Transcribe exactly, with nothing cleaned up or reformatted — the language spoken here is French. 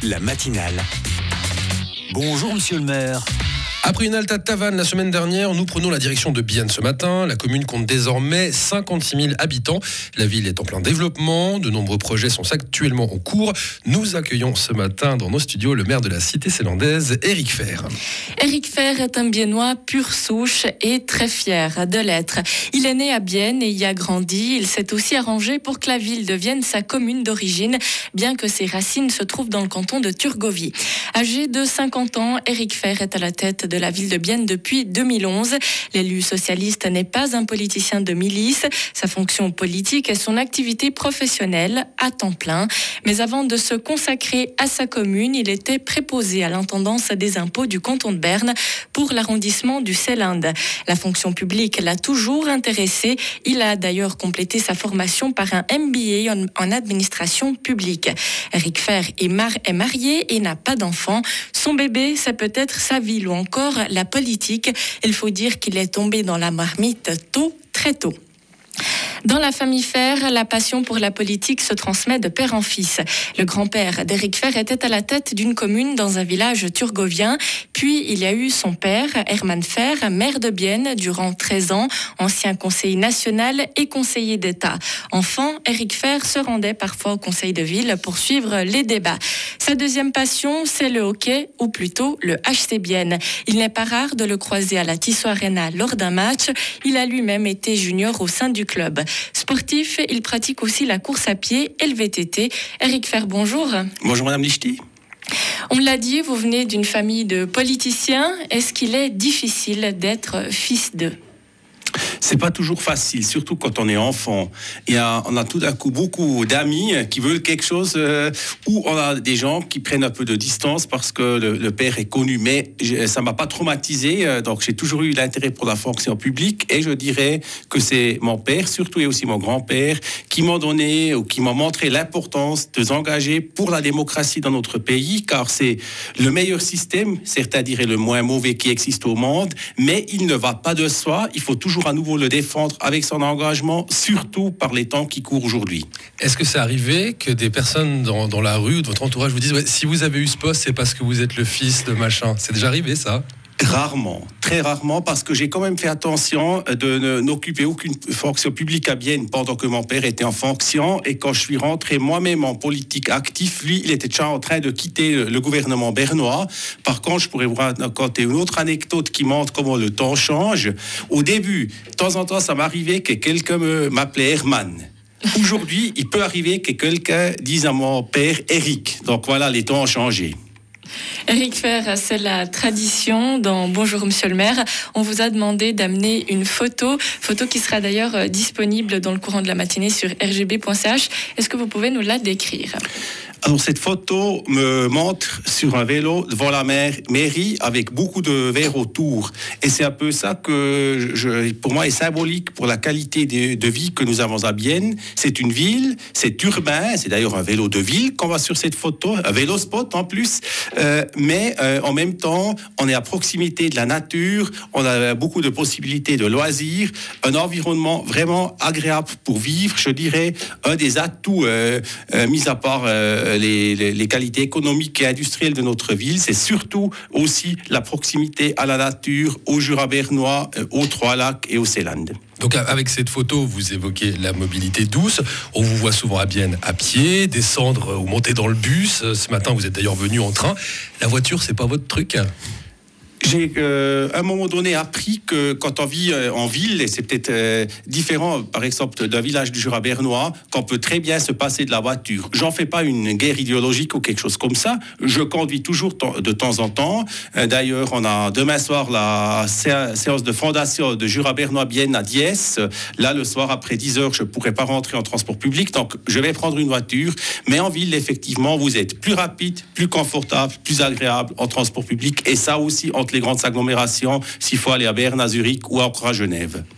la matinale. Bonjour monsieur le maire. Après une halte à Tavannes la semaine dernière, nous prenons la direction de Bienne ce matin. La commune compte désormais cinquante-six mille habitants. La ville est en plein développement. De nombreux projets sont actuellement en cours. Nous accueillons ce matin dans nos studios le maire de la cité célandaise, Éric Fer. Éric Fer est un Biennois pure souche et très fier de l'être. Il est né à Bienne et y a grandi. Il s'est aussi arrangé pour que la ville devienne sa commune d'origine, bien que ses racines se trouvent dans le canton de Turgovie. Âgé de cinquante ans, Éric Fer est à la tête de la ville de Bienne depuis deux mille onze. L'élu socialiste n'est pas un politicien de milice. Sa fonction politique est son activité professionnelle à temps plein. Mais avant de se consacrer à sa commune, il était préposé à l'intendance des impôts du canton de Berne pour l'arrondissement du Seelande. La fonction publique l'a toujours intéressé. Il a d'ailleurs complété sa formation par un M B A en, en administration publique. Éric Fer est, mar- est marié et n'a pas d'enfant. Son bébé, c'est peut-être sa ville ou encore la politique. Il faut dire qu'il est tombé dans la marmite tôt, très tôt. Dans la famille Fer, la passion pour la politique se transmet de père en fils. Le grand-père d'Éric Fer était à la tête d'une commune dans un village turgovien. Puis il y a eu son père, Herman Fer, maire de Bienne durant treize ans, ancien conseiller national et conseiller d'État. Enfant, Éric Fer se rendait parfois au conseil de ville pour suivre les débats. Sa deuxième passion, c'est le hockey, ou plutôt le H C Bienne. Il n'est pas rare de le croiser à la Tissot Arena lors d'un match. Il a lui-même été junior au sein du club. Sportif, il pratique aussi la course à pied et le V T T. Éric Fer, bonjour. Bonjour Madame Lichty. On l'a dit, vous venez d'une famille de politiciens. Est-ce qu'il est difficile d'être fils d'eux ? C'est pas toujours facile, surtout quand on est enfant. Il y a, on a tout d'un coup beaucoup d'amis qui veulent quelque chose, euh, ou on a des gens qui prennent un peu de distance parce que le, le père est connu. Mais je, ça m'a pas traumatisé, euh, donc j'ai toujours eu l'intérêt pour la fonction publique. Et je dirais que c'est mon père, surtout et aussi mon grand-père, qui m'ont donné ou qui m'ont montré l'importance de s'engager pour la démocratie dans notre pays, car c'est le meilleur système, certains diraient le moins mauvais qui existe au monde, mais il ne va pas de soi. Il faut toujours à nouveau le défendre avec son engagement, surtout par les temps qui courent aujourd'hui. Est-ce que c'est arrivé que des personnes dans, dans la rue ou de votre entourage vous disent ouais, si vous avez eu ce poste, c'est parce que vous êtes le fils de machin? C'est déjà arrivé ça? Rarement, très rarement, parce que j'ai quand même fait attention de ne, n'occuper aucune fonction publique à Bienne pendant que mon père était en fonction. Et quand je suis rentré moi-même en politique actif, lui, il était déjà en train de quitter le, le gouvernement bernois. Par contre, je pourrais vous raconter une autre anecdote qui montre comment le temps change. Au début, de temps en temps, ça m'arrivait que quelqu'un me, m'appelait Herman. Aujourd'hui, il peut arriver que quelqu'un dise à mon père Éric. Donc voilà, les temps ont changé. Éric Fer, c'est la tradition dans Bonjour Monsieur le maire. On vous a demandé d'amener une photo, photo qui sera d'ailleurs disponible dans le courant de la matinée sur r g b point c h. Est-ce que vous pouvez nous la décrire ? Alors cette photo me montre sur un vélo devant la mairie avec beaucoup de verre autour. Et c'est un peu ça que, je, pour moi, est symbolique pour la qualité de, de vie que nous avons à Bienne. C'est une ville, c'est urbain, c'est d'ailleurs un vélo de ville qu'on voit sur cette photo, un vélo spot en plus. Euh, mais euh, en même temps, on est à proximité de la nature, on a beaucoup de possibilités de loisirs, un environnement vraiment agréable pour vivre, je dirais, un des atouts, euh, euh, mis à part... Euh, Les, les, les qualités économiques et industrielles de notre ville, c'est surtout aussi la proximité à la nature, au Jura bernois, aux Trois-Lacs et au Seelande. Donc avec cette photo, vous évoquez la mobilité douce. On vous voit souvent à Bienne à pied, descendre ou monter dans le bus. Ce matin, vous êtes d'ailleurs venu en train. La voiture, c'est pas votre truc ? J'ai euh, à un moment donné appris que quand on vit euh, en ville, et c'est peut-être euh, différent par exemple d'un village du Jura bernois, qu'on peut très bien se passer de la voiture. J'en fais pas une guerre idéologique ou quelque chose comme ça. Je conduis toujours t- de temps en temps. Euh, d'ailleurs, on a demain soir la sé- séance de fondation de Jura bernois Bienne à Diès. Là, le soir après dix heures, je pourrais pas rentrer en transport public, donc je vais prendre une voiture. Mais en ville, effectivement, vous êtes plus rapide, plus confortable, plus agréable en transport public. Et ça aussi, entre les grandes agglomérations, s'il faut aller à Berne, à Zurich ou encore à Genève.